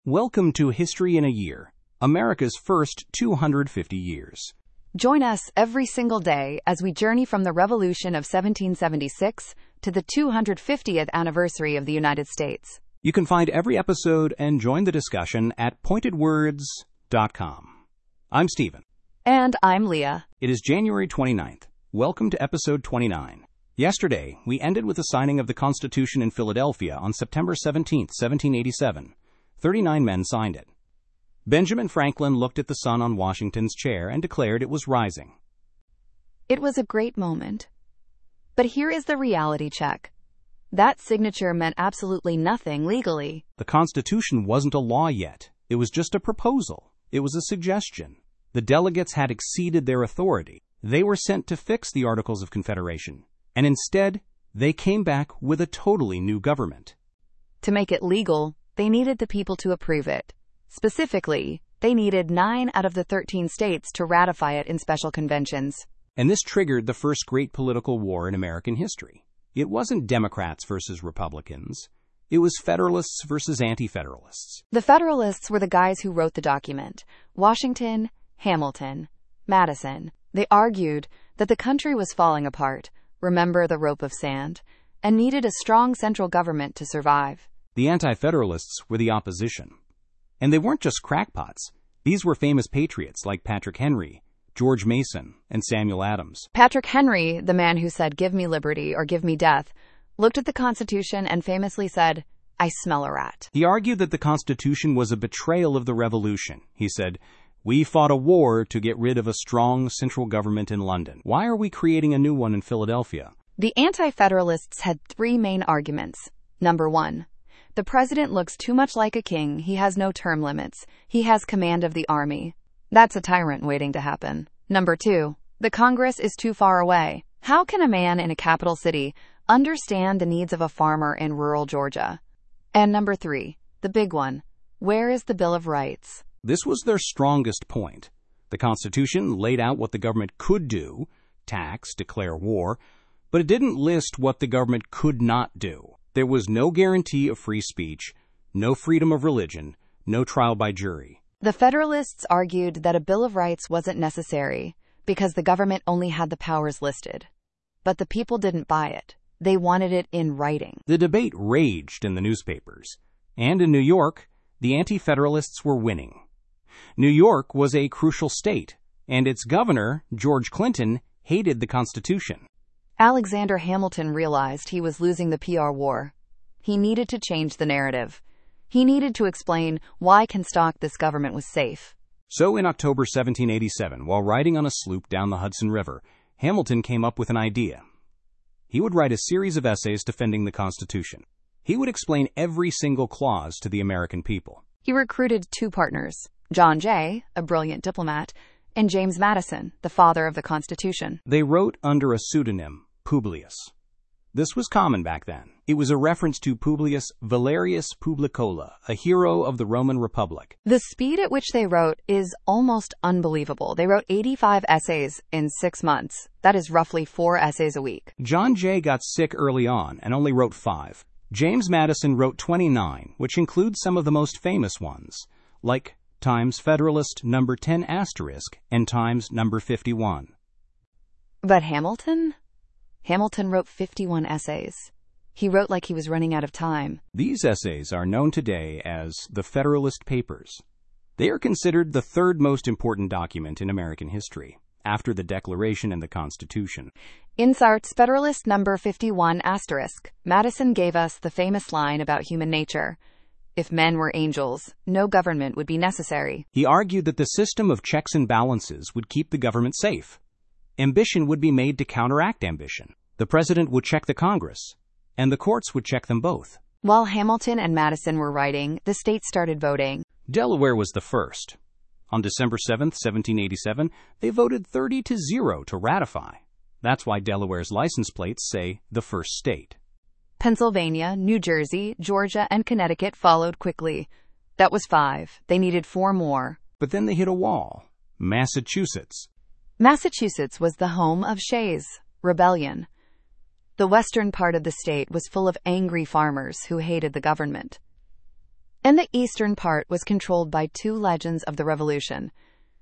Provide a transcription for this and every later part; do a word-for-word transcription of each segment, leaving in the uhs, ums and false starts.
Welcome to History in a Year, America's first two hundred fifty years. Join us every single day as we journey from the Revolution of seventeen seventy-six to the two hundred fiftieth anniversary of the United States. You can find every episode and join the discussion at pointed words dot com. I'm Stephen. And I'm Leah. It is January twenty-ninth. Welcome to episode twenty-nine. Yesterday, we ended with the signing of the Constitution in Philadelphia on September seventeenth, seventeen eighty-seven. thirty-nine men signed it. Benjamin Franklin looked at the sun on Washington's chair and declared it was rising. It was a great moment. But here is the reality check. That signature meant absolutely nothing legally. The Constitution wasn't a law yet. It was just a proposal. It was a suggestion. The delegates had exceeded their authority. They were sent to fix the Articles of Confederation. And instead, they came back with a totally new government. To make it legal, they needed the people to approve it. Specifically, they needed nine out of the thirteen states to ratify it in special conventions. And this triggered the first great political war in American history. It wasn't Democrats versus Republicans. It was Federalists versus Anti-Federalists. The Federalists were the guys who wrote the document. Washington, Hamilton, Madison. They argued that the country was falling apart, remember the rope of sand, and needed a strong central government to survive. The Anti-Federalists were the opposition. And they weren't just crackpots. These were famous patriots like Patrick Henry, George Mason, and Samuel Adams. Patrick Henry, the man who said, "Give me liberty or give me death," looked at the Constitution and famously said, "I smell a rat." He argued that the Constitution was a betrayal of the Revolution. He said, "We fought a war to get rid of a strong central government in London. Why are we creating a new one in Philadelphia?" The Anti-Federalists had three main arguments. Number one, the president looks too much like a king. He has no term limits. He has command of the army. That's a tyrant waiting to happen. Number two, the Congress is too far away. How can a man in a capital city understand the needs of a farmer in rural Georgia? And number three, the big one, where is the Bill of Rights? This was their strongest point. The Constitution laid out what the government could do, tax, declare war, but it didn't list what the government could not do. There was no guarantee of free speech, no freedom of religion, no trial by jury. The Federalists argued that a Bill of Rights wasn't necessary because the government only had the powers listed. But the people didn't buy it. They wanted it in writing. The debate raged in the newspapers. And in New York, the Anti-Federalists were winning. New York was a crucial state, and its governor, George Clinton, hated the Constitution. Alexander Hamilton realized he was losing the P R war. He needed to change the narrative. He needed to explain why Comstock this government was safe. So in October seventeen eighty-seven, while riding on a sloop down the Hudson River, Hamilton came up with an idea. He would write a series of essays defending the Constitution. He would explain every single clause to the American people. He recruited two partners, John Jay, a brilliant diplomat, and James Madison, the father of the Constitution. They wrote under a pseudonym, Publius. This was common back then. It was a reference to Publius Valerius Publicola, a hero of the Roman Republic. The speed at which they wrote is almost unbelievable. They wrote eighty-five essays in six months. That is roughly four essays a week. John Jay got sick early on and only wrote five. James Madison wrote twenty-nine, which includes some of the most famous ones, like Times Federalist number ten asterisk and Times number fifty-one. But Hamilton? Hamilton wrote fifty-one essays. He wrote like he was running out of time. These essays are known today as the Federalist Papers. They are considered the third most important document in American history, after the Declaration and the Constitution. Inserts Federalist number fifty-one asterisk. Madison gave us the famous line about human nature. If men were angels, no government would be necessary. He argued that the system of checks and balances would keep the government safe. Ambition would be made to counteract ambition. The president would check the Congress, and the courts would check them both. While Hamilton and Madison were writing, the states started voting. Delaware was the first. On December seventh, seventeen eighty-seven, they voted thirty to zero to ratify. That's why Delaware's license plates say the first state. Pennsylvania, New Jersey, Georgia, and Connecticut followed quickly. That was five. They needed four more. But then they hit a wall. Massachusetts. Massachusetts was the home of Shays' Rebellion. The western part of the state was full of angry farmers who hated the government. and the eastern part was controlled by two legends of the Revolution,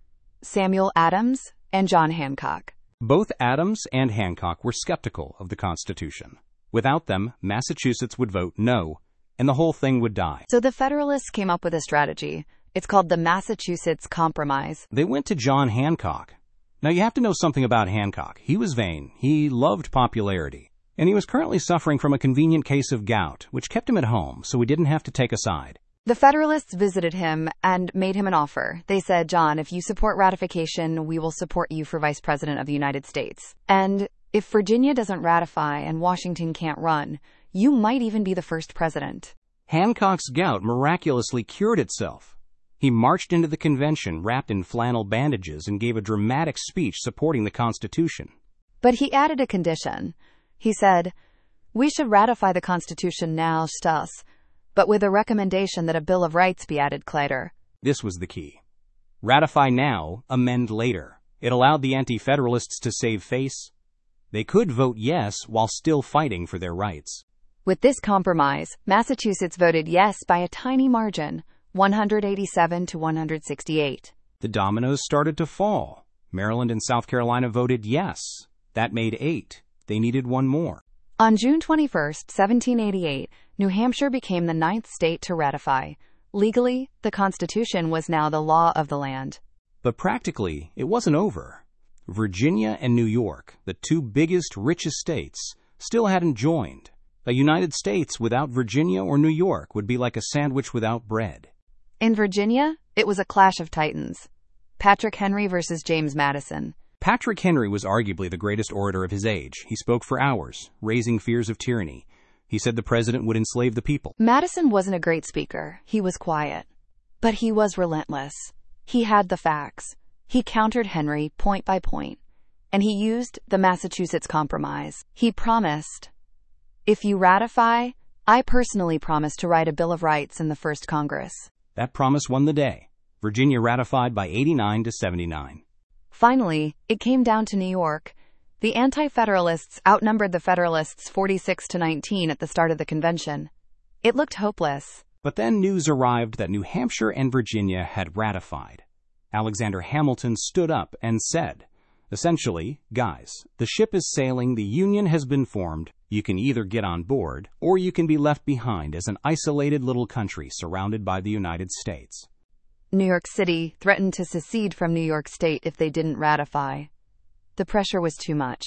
Samuel Adams and John Hancock. Both Adams and Hancock were skeptical of the Constitution. Without them, Massachusetts would vote no, and the whole thing would die. So the Federalists came up with a strategy. It's called the Massachusetts Compromise. They went to John Hancock. Now, you have to know something about Hancock. He was vain. He loved popularity. And he was currently suffering from a convenient case of gout, which kept him at home, so he didn't have to take a side. The Federalists visited him and made him an offer. They said, John, if you support ratification, we will support you for Vice President of the United States. And if Virginia doesn't ratify and Washington can't run, you might even be the first president. Hancock's gout miraculously cured itself. He marched into the convention wrapped in flannel bandages and gave a dramatic speech supporting the Constitution. But he added a condition. He said, we should ratify the Constitution now, Stas, but with a recommendation that a Bill of Rights be added later. This was the key. Ratify now, amend later. It allowed the Anti-Federalists to save face. They could vote yes while still fighting for their rights. With this compromise, Massachusetts voted yes by a tiny margin, one hundred eighty-seven to one hundred sixty-eight. The dominoes started to fall. Maryland and South Carolina voted yes. That made eight. They needed one more. On June twenty-first, seventeen eighty-eight, New Hampshire became the ninth state to ratify. Legally, the Constitution was now the law of the land. But practically, it wasn't over. Virginia and New York, the two biggest, richest states, still hadn't joined. A United States without Virginia or New York would be like a sandwich without bread. In Virginia, it was a clash of titans. Patrick Henry versus James Madison. Patrick Henry was arguably the greatest orator of his age. He spoke for hours, raising fears of tyranny. He said the president would enslave the people. Madison wasn't a great speaker. He was quiet. But he was relentless. He had the facts. He countered Henry point by point. And he used the Massachusetts Compromise. He promised, if you ratify, I personally promise to write a Bill of Rights in the first Congress. That promise won the day. Virginia ratified by eighty-nine to seventy-nine. Finally, it came down to New York. The Anti-Federalists outnumbered the Federalists forty-six to nineteen at the start of the convention. It looked hopeless. But then news arrived that New Hampshire and Virginia had ratified. Alexander Hamilton stood up and said, essentially, guys, the ship is sailing, the Union has been formed, you can either get on board, or you can be left behind as an isolated little country surrounded by the United States. New York City threatened to secede from New York State if they didn't ratify. The pressure was too much.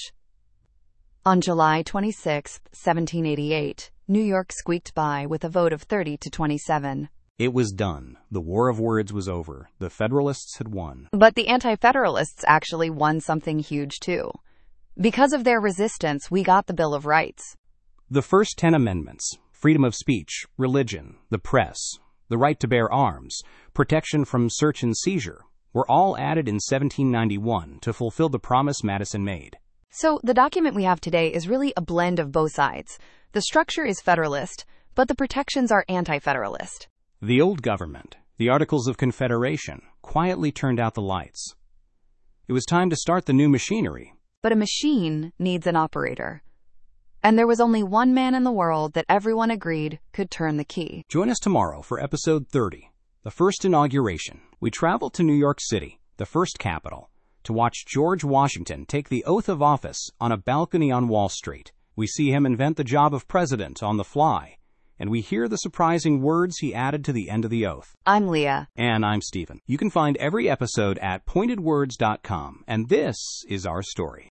On July twenty-sixth, seventeen eighty-eight, New York squeaked by with a vote of thirty to twenty-seven. It was done. The War of Words was over. The Federalists had won. But the Anti-Federalists actually won something huge too. Because of their resistance, we got the Bill of Rights. The first ten amendments, freedom of speech, religion, the press, the right to bear arms, protection from search and seizure, were all added in seventeen ninety-one to fulfill the promise Madison made. So the document we have today is really a blend of both sides. The structure is Federalist, but the protections are Anti-Federalist. The old government, the Articles of Confederation, quietly turned out the lights. It was time to start the new machinery. But a machine needs an operator. And there was only one man in the world that everyone agreed could turn the key. Join us tomorrow for episode thirty, the first inauguration. We travel to New York City, the first capital, to watch George Washington take the oath of office on a balcony on Wall Street. We see him invent the job of president on the fly, and we hear the surprising words he added to the end of the oath. I'm Leah. And I'm Stephen. You can find every episode at pointed words dot com, and this is our story.